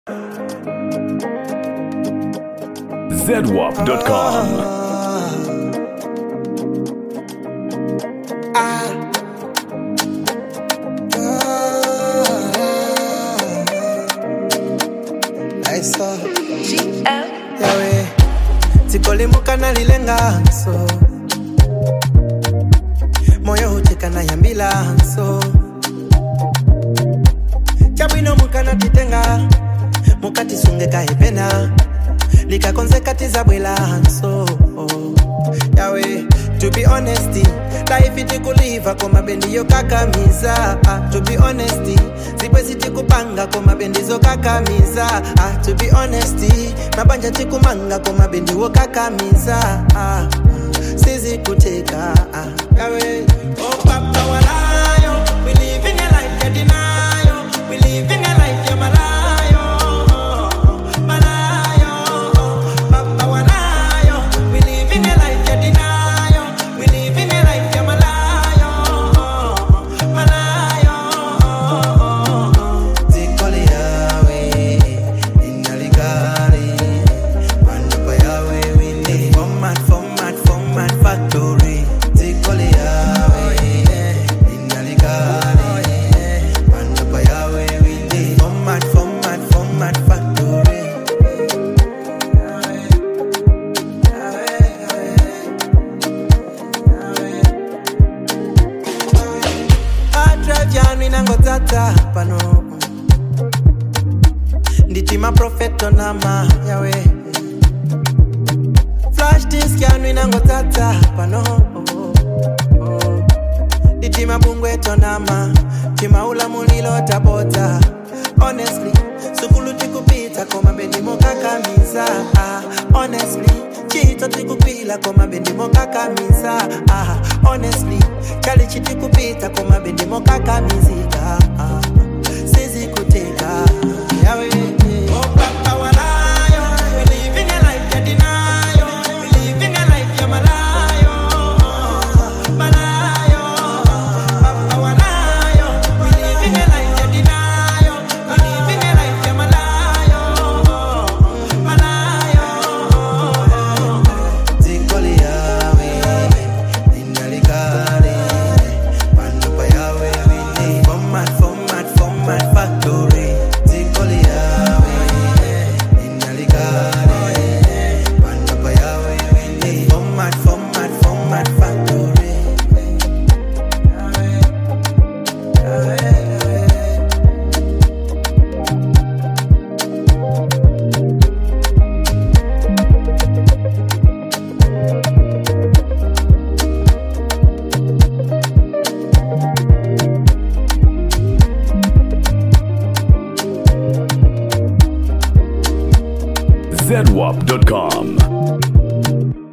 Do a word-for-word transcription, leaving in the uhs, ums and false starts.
Z W A P dot com. Yawe tikolimuka na lilenga so moyo hucheka na yambila so chabwino mukana titenga mukati sunge kahepena likakonze kati za bwela so Yawe to be honesty life itikuliva kwa mabendi yo kakamiza ah, to be honesty zibwezi tikupanga kwa mabendi zo kakamiza ah, to be honesty mabanja tikumanga kwa mabendi wo kakamiza ah, sizi kuteka ah. Yawe oh papa walayo we living a life ya denial we living a life ya malayo malayo papa walayo we living a life ya denial we living a life ya malayo malayo zikoli yawe inaligari manupa yawe winde format format format factory zikoli yawe inaligari manupa yawe winde format format format factory Adrajani nangotata pano nditima profeto nama yawe flash disk yanu nangotata pano nditima bungweto nama tima ula mulilo tabota honestly sukulu tikupita koma bendi mokakamiza ah, honestly chito tikupila koma bendi mokakamiza ah, honestly chali chitikupita koma bendi mokakamizika ah, sizi kuteka yawe oh papa walayo we living a life ya denial we living a life ya malayo malayo papa walayo we living a life ya denial we living a life ya malayo malayo zikoli yawe inaligari manupa yawe winde format format format factory zikoli yawe inaligari manupa yawe winde format format format factory Z W A P dot com.